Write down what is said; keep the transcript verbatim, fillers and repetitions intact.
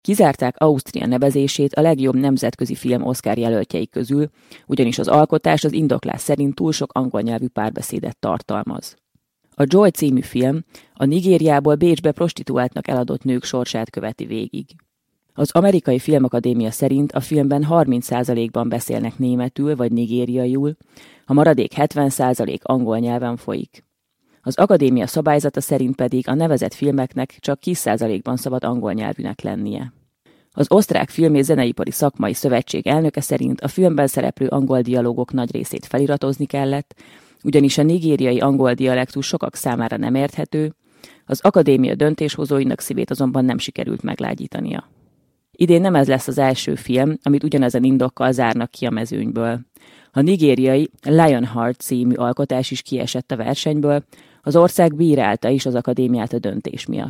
Kizárták Ausztria nevezését a legjobb nemzetközi film Oscar jelöltjei közül, ugyanis az alkotás az indoklás szerint túl sok angol nyelvű párbeszédet tartalmaz. A Joy című film a Nigériából Bécsbe prostituáltnak eladott nők sorsát követi végig. Az Amerikai Filmakadémia szerint a filmben harminc százalékban beszélnek németül vagy nigériaiul, a maradék hetven százalék angol nyelven folyik. Az akadémia szabályzata szerint pedig a nevezett filmeknek csak kis százalékban szabad angol nyelvűnek lennie. Az Osztrák Film- és Zeneipari Szakmai Szövetség elnöke szerint a filmben szereplő angol dialógok nagy részét feliratozni kellett, ugyanis a nigériai angol dialektus sokak számára nem érthető, az akadémia döntéshozóinak szívét azonban nem sikerült meglágyítania. Idén nem ez lesz az első film, amit ugyanezen indokkal zárnak ki a mezőnyből. A nigériai Lionheart című alkotás is kiesett a versenyből, az ország bírálta is az akadémiát a döntés miatt.